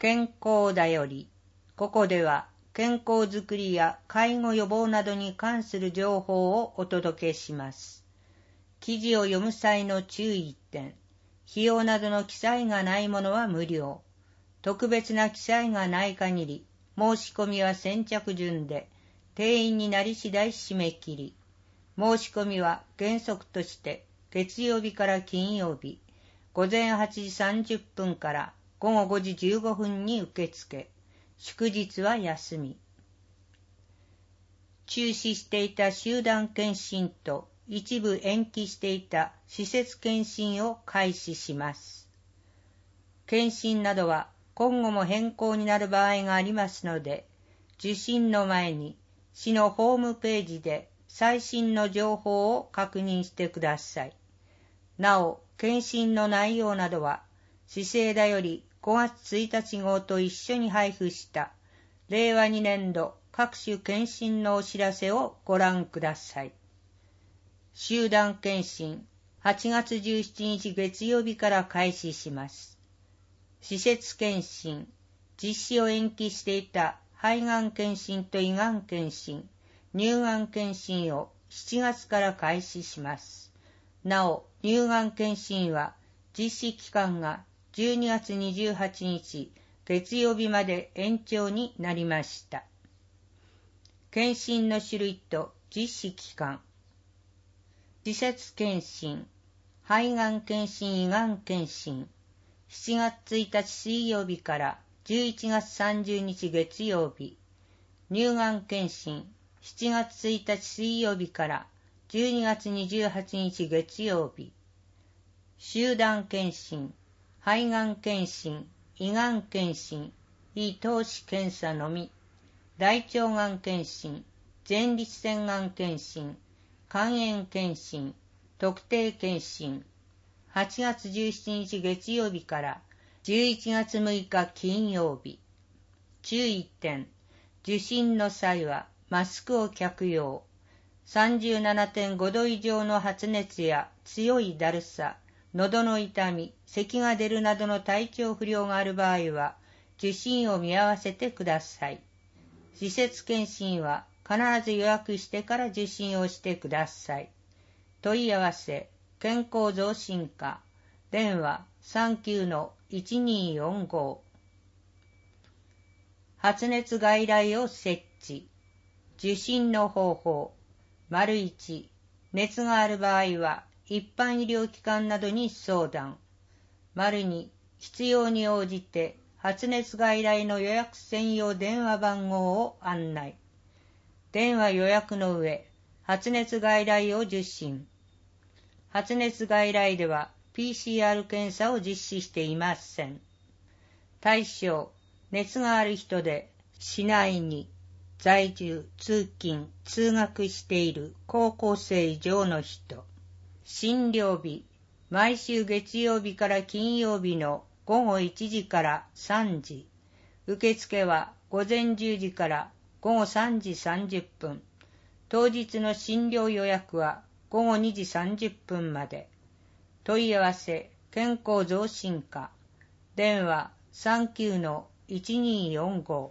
健康だより。ここでは健康づくりや介護予防などに関する情報をお届けします。記事を読む際の注意点。費用などの記載がないものは無料。特別な記載がない限り、申し込みは先着順で、定員になり次第締め切り。申し込みは原則として月曜日から金曜日、午前8時30分から午後5時15分に受付。祝日は休み。中止していた集団検診と一部延期していた施設検診を開始します。検診などは今後も変更になる場合がありますので、受診の前に市のホームページで最新の情報を確認してください。なお、検診の内容などは、市政だより5月1日号と一緒に配布した令和2年度各種検診のお知らせをご覧ください。集団検診、8月17日月曜日から開始します。施設検診、実施を延期していた肺がん検診と胃がん検診、乳がん検診を7月から開始します。なお、乳がん検診は実施期間が12月28日月曜日まで延長になりました。検診の種類と実施期間。施設検診、肺がん検診、胃がん検診、7月1日水曜日から11月30日月曜日。乳がん検診、7月1日水曜日から12月28日月曜日。集団検診、肺がん検診、胃がん検診、胃透視検査のみ。大腸がん検診、前立腺がん検診、肝炎検診、特定検診。8月17日月曜日から11月6日金曜日。注意点。受診の際はマスクを着用。37.5 度以上の発熱や強いだるさ、喉の痛み、咳が出るなどの体調不良がある場合は受診を見合わせてください。施設検診は必ず予約してから受診をしてください。問い合わせ、健康増進課、電話 39-1245。発熱外来を設置。受診の方法。1、熱がある場合は一般医療機関などに相談。2、必要に応じて発熱外来の予約専用電話番号を案内。電話予約の上、発熱外来を受診。発熱外来では PCR 検査を実施していません。対象、熱がある人で市内に在住、通勤、通学している高校生以上の人。診療日、毎週月曜日から金曜日の午後1時から3時。受付は午前10時から午後3時30分。当日の診療予約は午後2時30分まで。問い合わせ、健康増進課。電話 39-1245。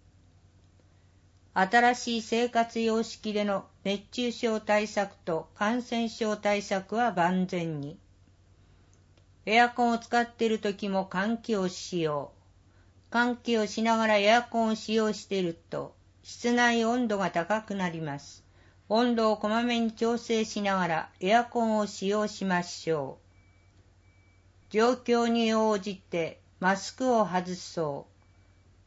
新しい生活様式での熱中症対策と感染症対策は万全に。エアコンを使っているときも換気をしよう。換気をしながらエアコンを使用していると室内温度が高くなります。温度をこまめに調整しながらエアコンを使用しましょう。状況に応じてマスクを外そう。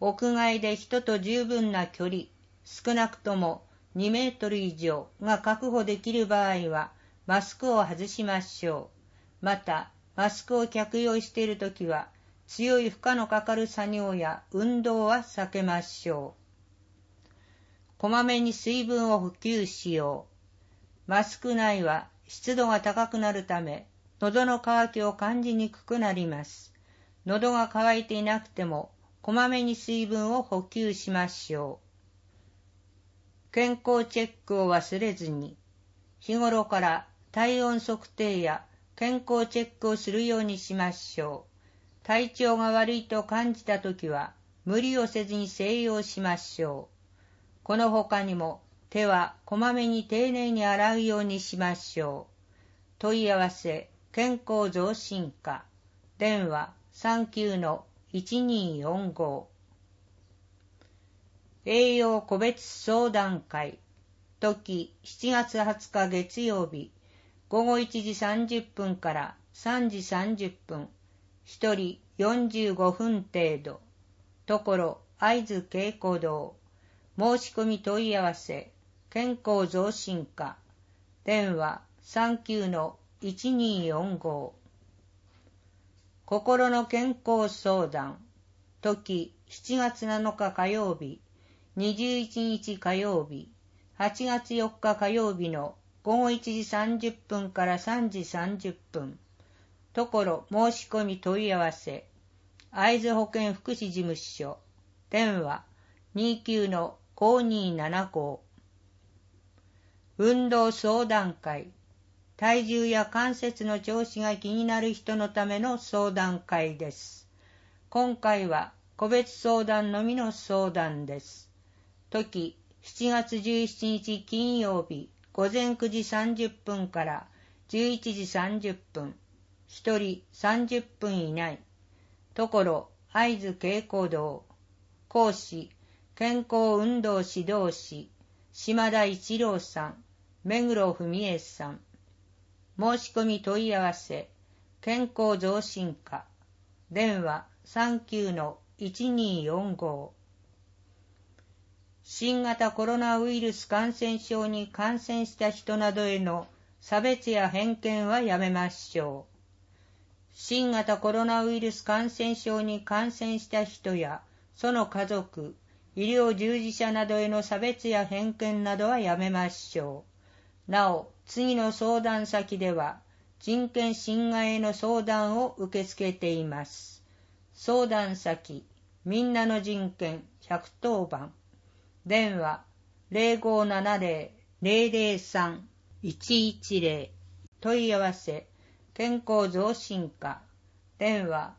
屋外で人と十分な距離、少なくとも2メートル以上が確保できる場合はマスクを外しましょう。また、マスクを着用しているときは強い負荷のかかる作業や運動は避けましょう。こまめに水分を補給しよう。マスク内は湿度が高くなるため、喉の渇きを感じにくくなります。喉が渇いていなくても、こまめに水分を補給しましょう。健康チェックを忘れずに、日頃から体温測定や健康チェックをするようにしましょう。 体調が悪いと感じたときは、無理をせずに静養しましょう。この他にも、手はこまめに丁寧に洗うようにしましょう。問い合わせ、健康増進課。電話 39-1245。栄養個別相談会。時7月20日月曜日、午後1時30分から3時30分。1人45分程度。ところ会津稽古堂。申し込み問い合わせ、健康増進課。電話 39-1245。心の健康相談。時7月7日火曜日、21日火曜日、8月4日火曜日の午後1時30分から3時30分。ところ申し込み問い合わせ、会津保健福祉事務所。電話 29-5275。運動相談会。体重や関節の調子が気になる人のための相談会です。今回は個別相談のみの相談です。時7月17日金曜日、午前9時30分から11時30分。1人30分以内。ところ会津稽古堂。講師、健康運動指導士、島田一郎さん、目黒文江さん。申し込み問い合わせ、健康増進課。電話 39-1245。新型コロナウイルス感染症に感染した人などへの差別や偏見はやめましょう。新型コロナウイルス感染症に感染した人やその家族、医療従事者などへの差別や偏見などはやめましょう。なお、次の相談先では人権侵害への相談を受け付けています。相談先、みんなの人権110番。電話 0570-003-110。問い合わせ、健康増進課。電話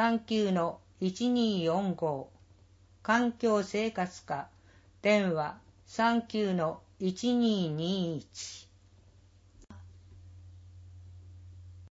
39-1245。環境生活課。電話 39-1221。